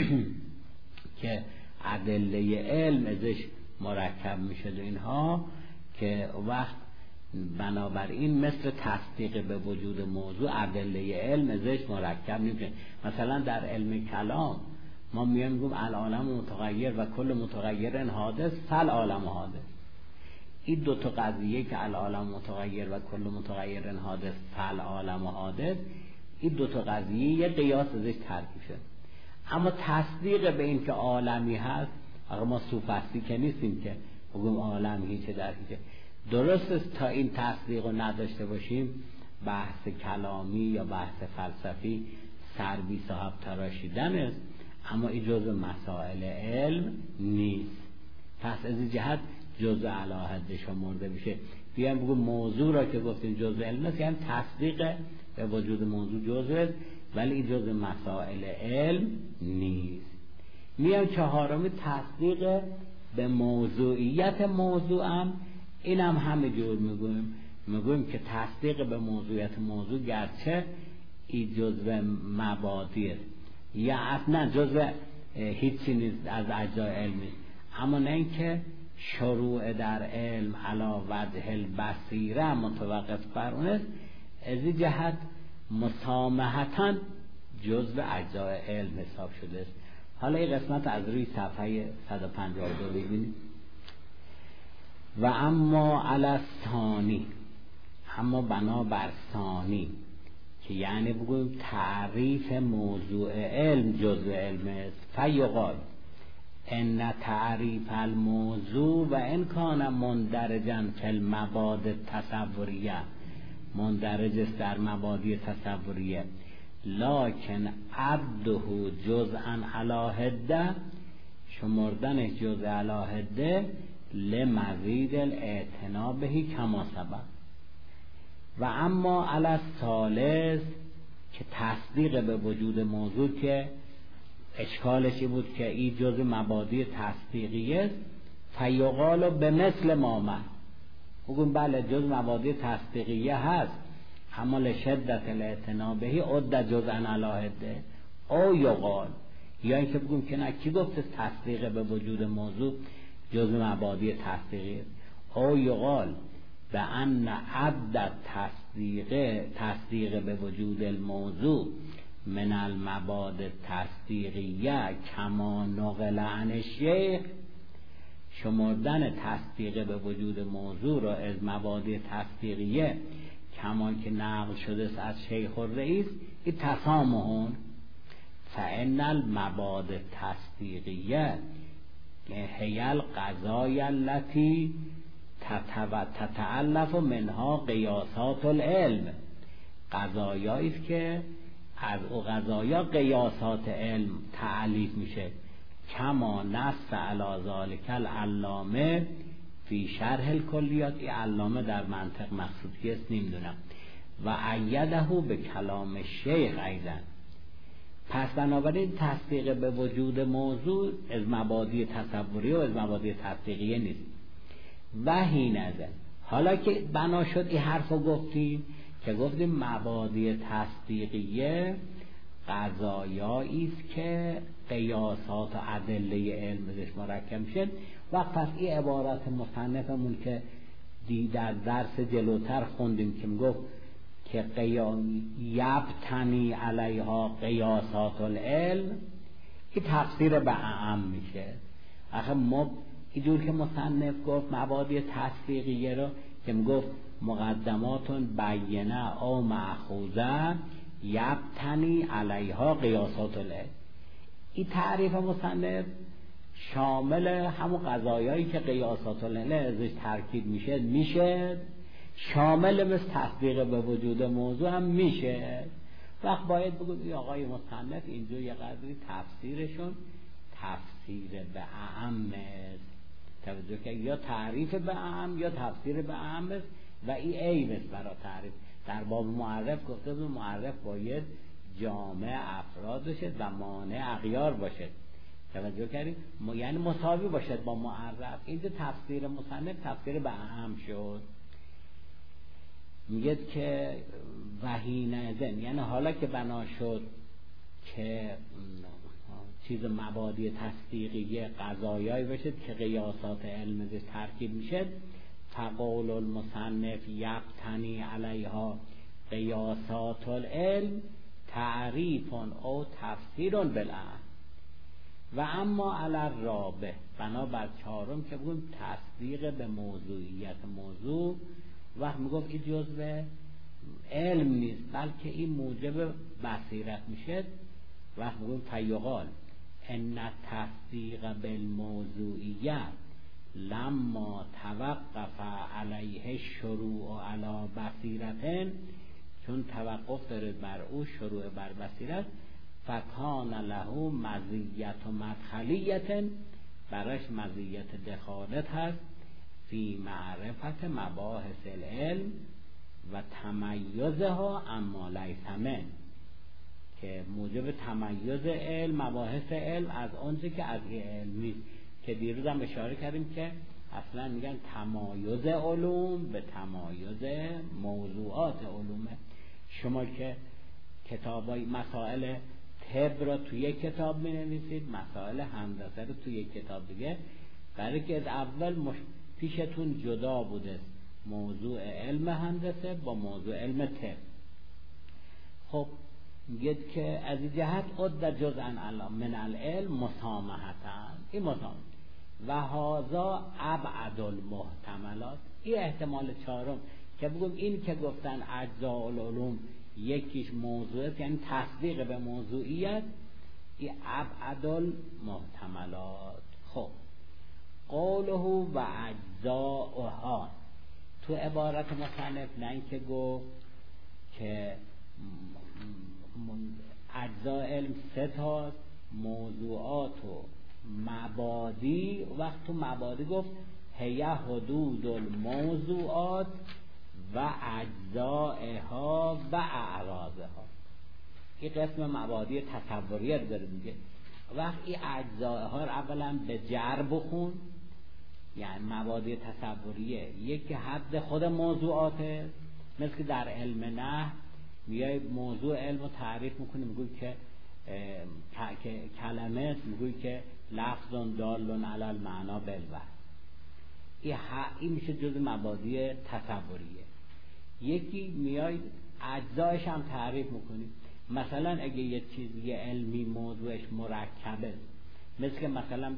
که ادله علم ازش مرکب میشه و اینها، که وقت بنابراین مثل تصدیق به وجود موضوع ادله علم ازش مرکب نمیشه. مثلا در علم کلام ما میایم میگیم العالم متغیر و کل متغیر حادث فالعالم حادث. این دو تا قضیه که العالم متغیر و کل متغیر حادث فالعالم حادث، این دو تا قضیه یه قیاس ازش ترکیب شد. اما تصدیق به این که عالمی هست، اگر ما سوفسطی که نیستیم که بگیم عالم هیچه در هیچه، درست است تا این تصدیق رو نداشته باشیم بحث کلامی یا بحث فلسفی سر بی صاحب تراشیدن است، اما این جزء مسائل علم نیست. پس از این جهت جزء علاهده شمرده میشه. بیایم بگو موضوع را که گفتیم جزء علم است، یعنی تصدیق به وجود موضوع جزء است، ولی این جزء مسائل علم نیست. میام چهارمی تصدیق به موضوعیت موضوع هم، این هم همه جور میگویم میگویم که تصدیق به موضوعیت موضوع گرچه این جزء مبادی است یا اصلا جزء هیچی نیست از اجزای علمی، اما نه اینکه شروع در علم علا وجه البصیره متوقف بر اون است، از این جهت مسامحتاً جزء اجزای علم حساب شده است. حالا این قسمت از روی صفحه صد و پنجاه و دو ببینید. و اما علی ثانی، اما بنابر ثانی که یعنی بگویم تعریف موضوع علم جزء علم است، فیقال ان تعریف الموضوع و ان کان مندرجا فی المبادئ التصوریه، مندرج است در مبادی تصوریه، لکن عبده جزءا علی حده، شمردن جزء علی حده لمزید الاعتنا به کما سبق. و اما علی الثالث که تصدیق به وجود موضوع که اشکالشی بود که این جزء مبادی تصدیقی است، فیقال به مثل مامه، بگون بله جزء مبادی تصدیقیه هست، اما لشدت الاعتنا بهی عد جزءا علی حده، او یقال، یا اینکه بگون که نه، کی گفته تصدیق به وجود موضوع جزء مبادی تصدیقی است، او یقال به ان عد تصدیق تصدیق به وجود الموضوع من المبادئ تصدیقیه کما نقل عن الشیخ، شمردن تصدیق به وجود موضوع را از مبادئ تصدیقیه کمان که نقل شده است از شیخ الرئیس، این تسامحون. فان المبادئ تصدیقیه هی القضای التي تتألف منها قیاسات العلم، قضایایی است که از او قضایا قیاسات علم تألیف میشه، کما نص علی ذلک العلامه فی شرح الکلیات، این علامه در منطق مقصود کیست نمیدونم، و ایده به کلام شیخ ایضا. پس بنابراین تصدیق به وجود موضوع از مبادی تصوری و از مبادی تصدیقیه نیست. و هی نظر، حالا که بنا شد این حرف رو گفتیم که گفتیم مبادی تصدیقیه قضایایی است که قیاسات و ادله علم ازش مرکب میشه. وقت پس این عبارت مصنفمون که دی در درس جلوتر خوندیم که میگفت که قیام یبتنی علیها قیاسات العلم، این تفسیر به اعم میشه. آخه ما اینجور که مصنف گفت مبادی تصدیقیه رو که میگفت مقدماتون بینه او مأخوذه یبتنی علیها قیاسات العلم، این تعریف مصنف شامل همون قضایایی که قیاسات العلم ازش ترکیب میشه میشه، شامل مثل تصدیق به وجود موضوع هم میشه. وقت باید بگم این آقای مصنف اینجور یه قدری تفسیرشون تفسیر به اعم است، توجه که یا تعریف به اعم یا تفسیر به اعم است و این عیب است برای تعریف. در باب معرف گفته بود معرف باید جامع افراد باشد و مانع اغیار باشد، توجه کردید، یعنی مساوی باشد با معرف. اینجا تفسیر مصنف تفسیر به اعم شد. میگه که وحینه زن، یعنی حالا که بنا شد که چیز مبادی تصدیقیه قضایایی باشد که قیاسات علم ازش ترکیب میشه، فقول المصنف یبتنی علیها قیاسات العلم تعریف او تفسیر بالعلم، و اما علی الرابع، بنابر چهارم که بگویم تصدیق به موضوعیت موضوع، وقت میگفت این جزء علم نیست بلکه این موجب بصیرت میشه، وقت میگویم فیقال ان تصدیق بالموضوعیت لما توقف علیه شروع علی بصیرتن، چون توقف داره بر او شروع بر بصیرت، فکان له مزیت و مدخلیت، براش مزیت دخالت هست فی معرفت مباحث العلم و تمیزها اما لیس من، که موجب تمیز علم مباحث علم از اونچه که از علم نیست، که دیروز هم اشاره کردیم که اصلا میگن تمایز علوم به تمایز موضوعات علومه. شما که کتابای مسائل طب را توی یک کتاب می نویسید، مسائل هندسه رو توی یک کتاب دیگه، برای که از اول مش... پیشتون جدا بوده موضوع علم هندسه با موضوع علم طب. خب میگید که از این جهت عد جزءا من العلم مسامحتاً، این مسامحت و هذا ابعد المحتملات، این احتمال چهارم که بگم این که گفتن اجزاء العلوم یکیش موضوعه، یعنی تصدیق به موضوعیت، این ابعد المحتملات. خب قوله و اجزاءها، تو عبارت مصنف نه اینکه گفت که اجزاء علم سه تا موضوعات و مبادی، وقت تو مبادی گفت هی حدود الموضوعات و اجزائها و اعراضها. این قسم مبادی تصوریت داره میگه. وقت این اجزائها رو اولا به جر بخون، یعنی مبادی تصوریه یکی حد خود موضوعاته، مثل که در علم نحو میای موضوع علم رو تعریف میکنی، میگوی که کلمه، میگوی که لفظ دال علی المعنا بالوحی، این این میشه جز مبادی تصوریه. یکی میای اجزایش هم تعریف میکنی، مثلا اگه یه چیزی علمی موضوعش مرکبه، مثل که مثلا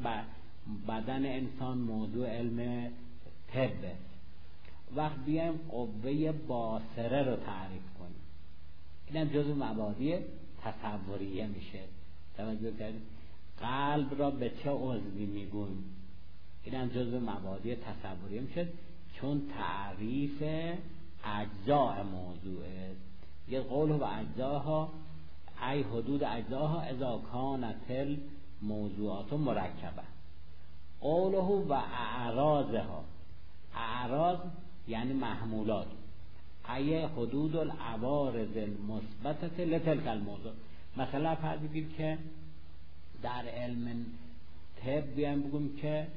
بدن انسان موضوع علم طبه، وقت بیایم قوه باصره رو تعریف کنیم، اینم جزو مبادی تصوریه میشه. توجه کردید؟ قلب را به چه عضوی میگویم، اینم جزو مبادی تصوریه میشه، چون تعریف اجزاء موضوعه. یه قول و اجزاها ای حدود اجزاها اذا کانت الموضوعات مرکبه. قوله و اعراضها، اعراض یعنی محمولات، ای حدود العوارض المثبته لتلک الموضوع. مثلا فرض بگیر که در علم طب بیایم بگیم که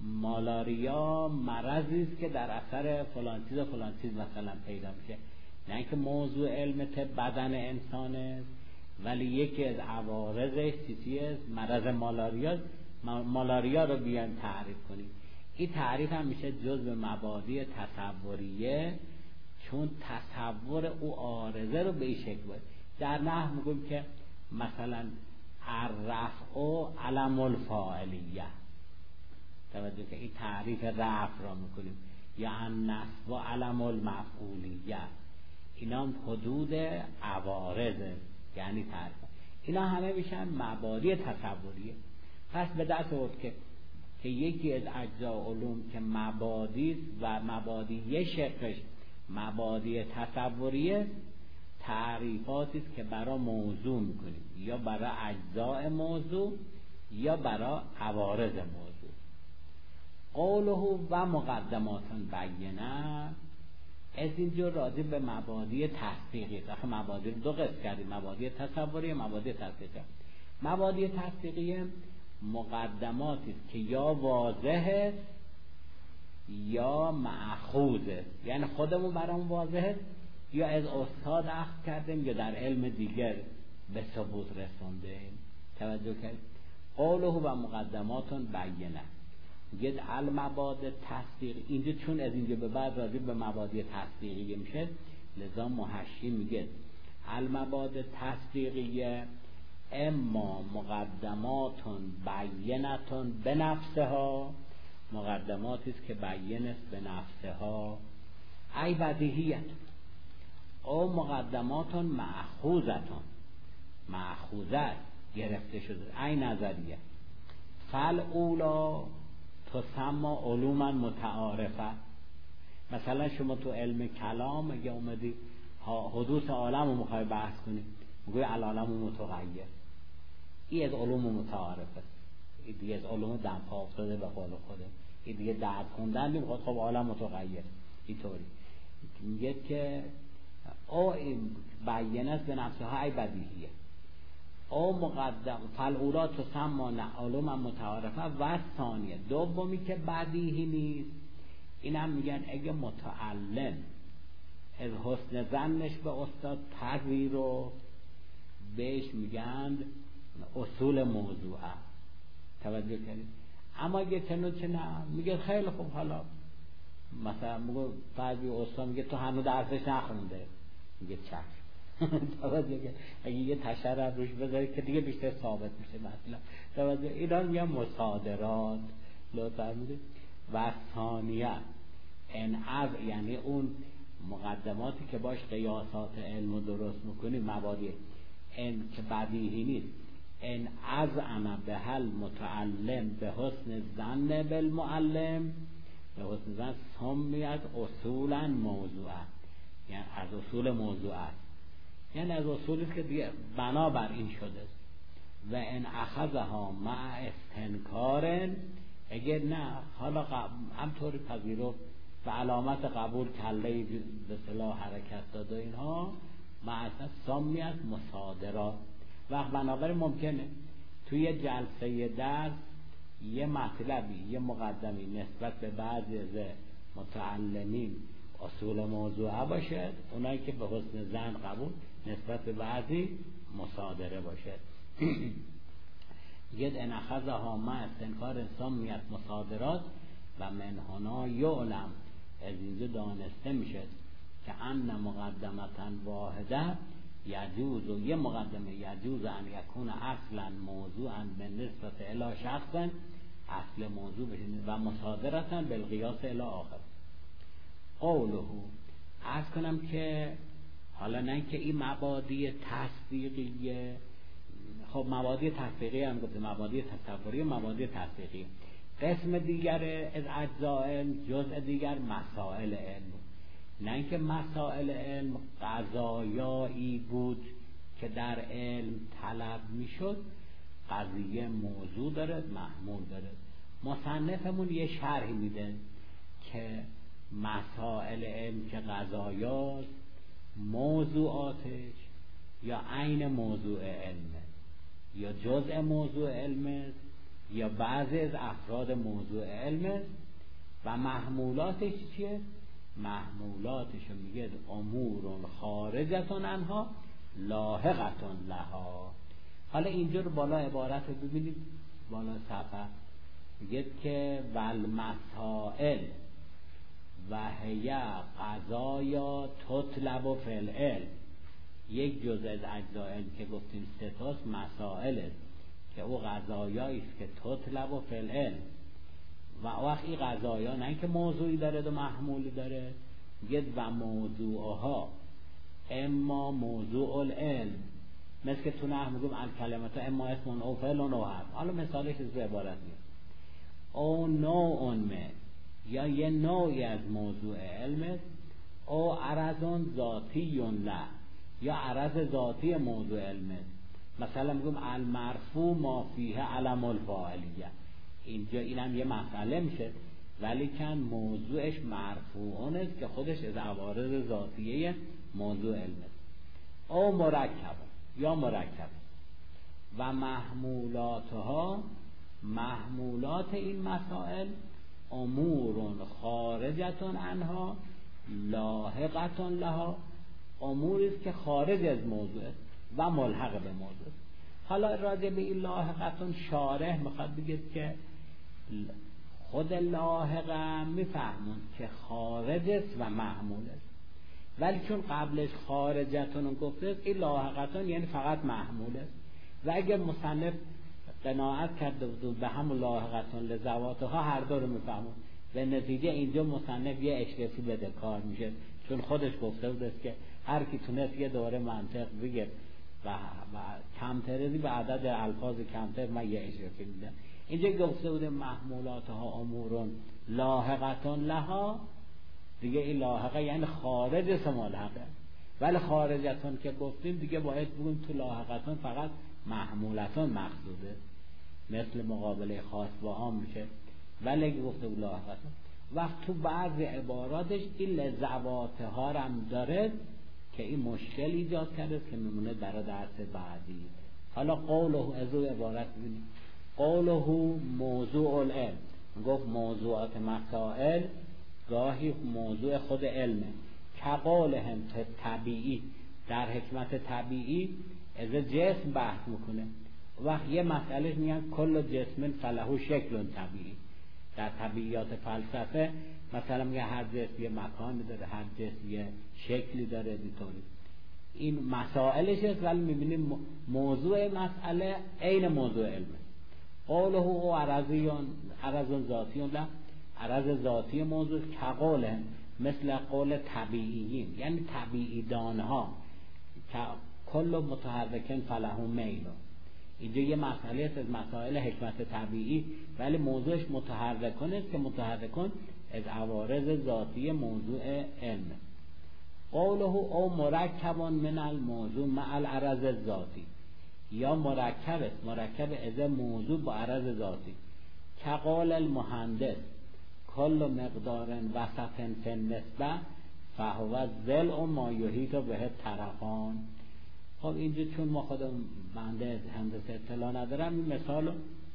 مالاریا مرضی است که در اثر فلان چیز و فلان چیز مثلا پیدا میشه، نه اینکه موضوع علم طب بدن انسانه، ولی یکی از عوارضش چیزی است مرض مالاریا، مالاریا رو بیایم تعریف کنیم. این تعریف هم میشه جزء مبادی تصوریه، چون تصور او عارضه رو به این شکل بود. در نحو میگیم که مثلا الرفع علم الفاعلیه، توجه که این تعریف رفع را میکنیم، یا النصب علم المفعولیه، اینا حدود عوارض یعنی تعریف، اینا همه میشن مبادی تصوریه. پس به دست آورد که که یکی از اجزاء علوم که مبادی و مبادی یه شقش مبادی تصوریه، تعریفاتی است که برای موضوع میکنیم، یا برای اجزاء موضوع یا برای عوارض موضوع. قوله و مقدمات بینه، از اینجا راجع به مبادی تصدیقی، آخه مبادی رو دو قسم کردیم، مبادی تصوری و مبادی تصدیقی. مبادی تصدیقی مقدماتی است که یا واضحه یا مأخوذه، یعنی خودمون برامون واضحه یا از استاد اخذ کردیم یا در علم دیگر به ثبوت رسوندیم. توجه کنید. قوله و مقدمات بینه، میگه المباد تصدیق، اینجا چون از اینجا به بعد راجع به مبادی تصدیقی میشه، لذا محشی میگه المباد تصدیقیه اما مقدماتون بینتون به نفسها، مقدماتی است که بیان است به نفسها، ای بدیهیت، او مقدماتون مأخوذتون، مأخوذه گرفته شده، ای نظریه، فل اولا تسمى علوما متعارفه. مثلا شما تو علم کلام اگه اومدی حدوث عالم رو میخوای بحث کنی، میگوی العالم متغیر، این از علوم متعارفه، این دیگه از علوم دم پا افتاده به قول خوده، این دیگه درد خوندن میخواد، خب عالم متغیر اینطوری میگه که او بیان است به نفسها ای بدیهیه، او مقدم فالعولا تسمى علوما متعارفه. و ثانیه دومی که بدیهی نیست، این هم میگن اگه متعلم از حسن ظنش به استاد پذیرو، بهش میگن اصول موضوعه، توجه کنید. اما اگه کنو چه نه، میگه خیلی خوب، حالا مثلا میگه بعضی استاد میگه تو هنوز درسش نخونده، میگه چشم توجه کنید، اگه یه تشرع روش بذاری که دیگه بیشتر ثابت میشه مثلا، توجه. اینا میگن مصادرات، لطفا میگه. و ثانیه ان از، یعنی اون مقدماتی که باش قیاسات علم درست میکنی، مبادی ان که بدیهی نیست، ان از انا به هل متعلم به حسن ظن بالمعلم، به حسن ظن سمیت اصولا موضوعه، یعنی از اصول موضوعه، یعنی از اصولی که دیگه بنابر این شده. و ان اخذها مع استنکار، اگر نه حالا همطوری پذیرو و علامت قبول کله به صلاح حرکت داده اینها، معصد سامیت مصادرات. وقت بنابراین ممکنه توی جلسه درس یه مطلبی، یه مقدمی نسبت به بعضی از متعلمین اصول موضوعه باشه، اونایی که به حسن ظن قبول نسبت به بعضی مصادره باشه. یه ان اخذها مع استنکار سامیت مصادرات. و من هنا یعلم، از اینجا دانسته میشه که ان مقدمتا واحده یجوز، و یه مقدمه یجوز ان یکون اصلا موضوعا به نسبت الی شخص، اصل موضوع بشه و مصادرتا بالقیاس الی آخر. قوله، عرض کنم که حالا نه که این مبادی تصدیقیه، خب مبادی تصدیقی هم گفته، مبادی تصوری، مبادی تصدیقی. قسم دیگر از اجزاء جزء دیگر مسائل علم، نه اینکه مسائل علم قضایایی بود که در علم طلب میشد، قضیه موضوع داره، محمول داره. مصنفمون یه شرحی میده که مسائل علم که قضایاست، موضوعاتش یا عین موضوع علمه، یا جزء موضوع علمه، یا بعضی از افراد موضوع علمه. و محمولاتش چیه؟ محمولاتش میگه امور خارجتون عنها لاحقتون لها. حالا اینجا رو بالا عبارت رو ببینید، بالا صفحه میگه که والمسائل و هی قضایا تطلب فی العلم. یک جزء از اجزای علم که گفتیم ستاس مسائل است که او قضایایی است که تطلب فی العلم. و وقت این قضایا نه که موضوعی داره و محمولی داره، میگه و موضوعها اما موضوع العلم، مثل که تو نحو میگم الکلمات اما اسم او فعل او حرف. حالا مثالش از عبارت میاد او نوع من، یا یه نوعی از موضوع علم، او عرض ذاتی له، یا عرض ذاتی موضوع علم. مثلا میگم المرفوع ما فیه علم الفاعلیه، اینجا اینم یه مسئله میشه، ولی کن موضوعش مرفوعون است که خودش از عوارض ذاتیه موضوع علم است. او مرکب، یا مرکب. و محمولاتها، محمولات این مسائل امور خارجتون عنها لاحقتون لها، اموری است که خارج از موضوع است و ملحق به موضوع. حالا راجع به این لاحقتون شارح میخواد بگه که خود لاحقه میفهمون که خارج است و محمول است، ولی چون قبلش خارجتون گفته است، این لاحقتون یعنی فقط محمول است. و اگر مصنف قناعت کرده بود به هم لاحقتون لذواتها هر دو رو میفهمون، به نتیجه اینجا مصنف یه اشرافی بده کار میشه، چون خودش گفته بود که هر کی تونست یه دوره منطق بگه و, و کمتری به عدد الفاظ کمتر من یه اشرافی میدم. اینجا گفته بود محمولاتها امورون لاحقتون لها، دیگه این لاحقه یعنی خارج اسم ملحقه، ولی خارجتون که گفتیم دیگه باید بگیم تو لاحقتون فقط محمولتون مقصوده، مثل مقابله خاص با هم میشه، ولی گفته بود لاحقتون. وقت تو بعض عباراتش این لذواتها رو هم داره که این مشکل ایجاد کرده که میمونه برای درس بعدی. حالا قوله از او عبارت ببینید، قوله موضوع العلم، گفت موضوعات مسائل گاهی موضوع خود علمه، که قولهم طبیعی، در حکمت طبیعی از جسم بحث میکنه. وقت یه مسئله میگن کل جسم فله شکل طبیعی، در طبیعیات فلسفه مثلا میگه هر جسم یه مکانی داره، هر جسم یه شکلی داره، دیطوری این مسائلش است، ولی میبینیم موضوع مسئله عین موضوع علمه. قوله او عرضیون عرضون ذاتیون لا، عرض ذاتی موضوع که قوله مثل قول طبیعیین، یعنی طبیعی دانها که کل متحرکن فلهم میلو. اینجا یه مسئله است از مسائل حکمت طبیعی، ولی موضوعش متحرکن است که متحرکن از عوارض ذاتی موضوع علم. قوله او مرکبان من الموضوع مع العرض ذاتی، یا مرکب است، مرکب از موضوع با عرض ذاتی، که قول المهندس کل مقدار وسط فی النسبه فهو ضلع ما یحیط به طرفان. خب اینجا چون ما خودم بنده هندسه اطلاع ندارم این مثال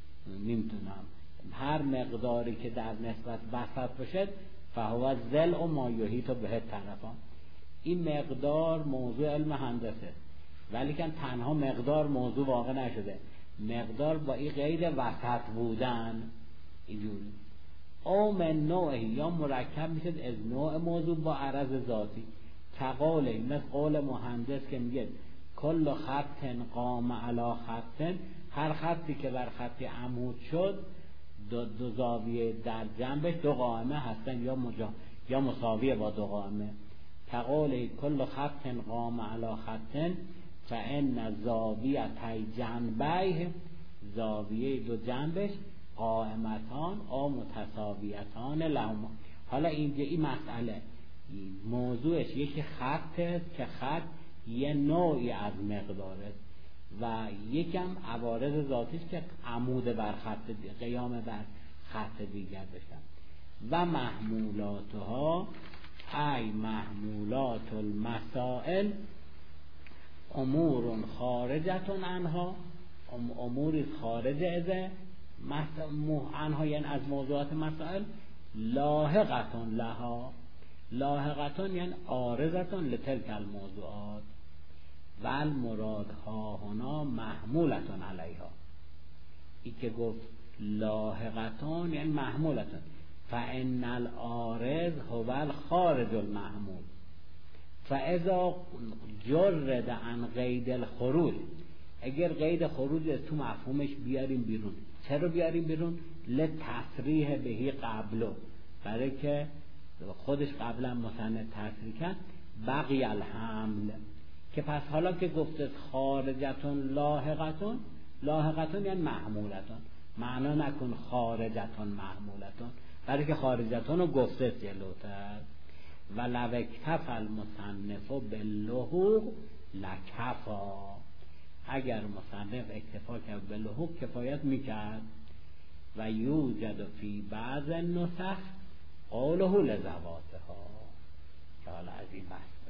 نمیتونم، هر مقداری که در نسبت وسط باشه فهو ضلع ما یحیط به طرفان، این مقدار موضوع علم هندسه، ولی که تنها مقدار موضوع واقع نشده، مقدار با این غیر وسط بودن اینجوری. او من نوعی، یا مرکب میشه از نوع موضوع با عرض ذاتی، که قوله مثل قول مهندس که میگه کل خط قام علی خط، هر خطی که بر خطی عمود شد دو, دو زاویه در جنبش دو قائمه هستن، یا مجا یا مساویه با دو قائمه. که قوله کل خط قام علی خط فان زاویه جنبیه، زاویه دو جنبش قائمتان او متساویتان لهما. حالا اینجا این مسئله موضوعش یکی خط است که خط یه نوعی از مقدار است و یکم عوارض ذاتیش که عمود بر خط قیام بر خط دیگر بشن. و محمولاتها ای محمولات المسائل امور خارجتون عنها، اموری خارج از عنها یعنی از موضوعات مسائل، لاحقتون لها، لاحقتون یعنی عارضتون لتلک الموضوعات و المرادها هنا محمولتون علیها. ای که گفت لاحقتون یعنی محمولتون، فان العارض هو الخارج المحمول، فاذا جرد عن قید الخروج، اگر قید خروج تو مفهومش بیاریم بیرون. چرا بیاریم بیرون؟ لتصریح بهی قبلو، برای که خودش قبلا مصنف تصریح کرد بقی الحمل، که پس حالا که گفته خارجتون لاحقتون، لاحقتون یعنی محمولتون، معنا نکن خارجتون محمولتون، برای که خارجتون رو گفته جلوتر. و لو اکتفى المصنف باللحوق لکفا، اگر مصنف اکتفا کرد باللحوق کفایت میکرد. و یوجد فی بعض النسخ قوله لذواتها، که حالا از این بحث